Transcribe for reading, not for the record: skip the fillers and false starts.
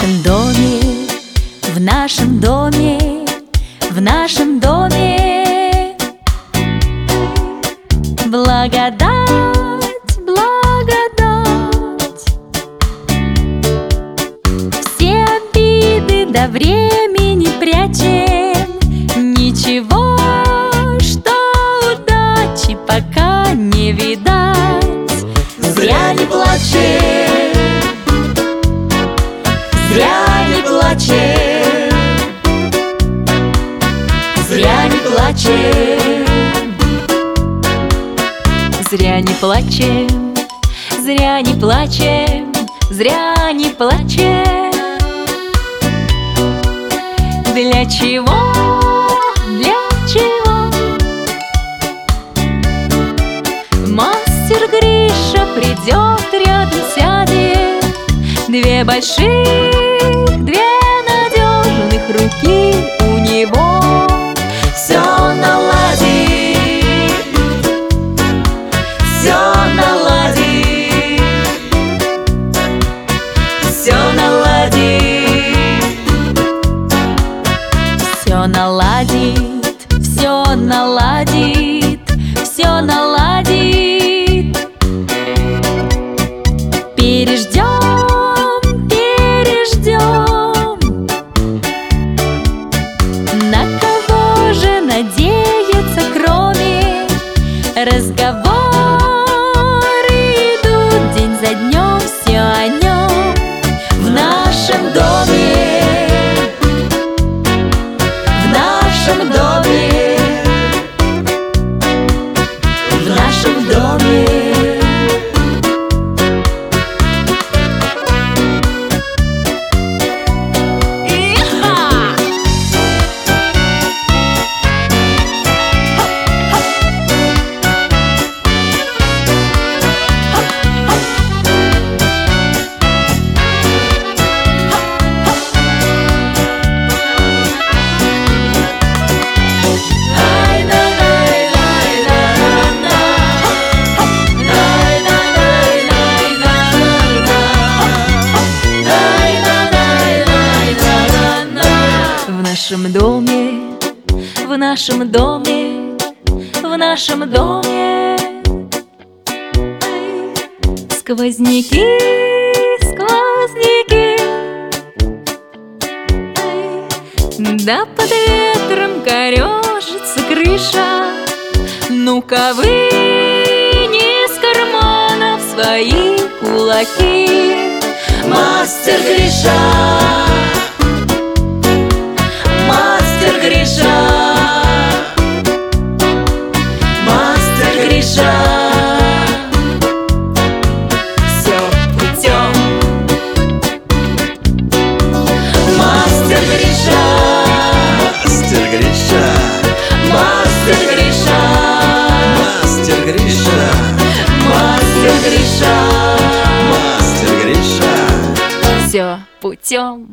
нашем доме, в нашем доме, в нашем доме благодать, благодать. Все обиды до времени прячем, ничего, что удачи пока не видать. Зря не плачем, зря не плачем, зря не плачем, зря не плачем, зря не плачем, зря не плачем. Для чего? Для чего? Мастер Гриша придет, рядом сядет, две больших, две надежных руки у него. все наладит, все наладит, все наладит, Все наладит, все наладит, все наладит. Переждем, переждем. На кого же надеяться, кроме разговоры идут день за днем, все о нем. в нашем доме, в нашем доме, в нашем доме. В нашем доме, в нашем доме, в нашем доме сквозняки, сквозняки. Да под ветром корежится крыша. Ну-ка вынь из карманов свои кулаки. Мастер Гриша, мастер Гриша, мастер Гриша, все путем. Мастер Гриша, Мастер Гриша, мастер Гриша, Мастер Гриша, мастер Гриша, Мастер Гриша. Все путем.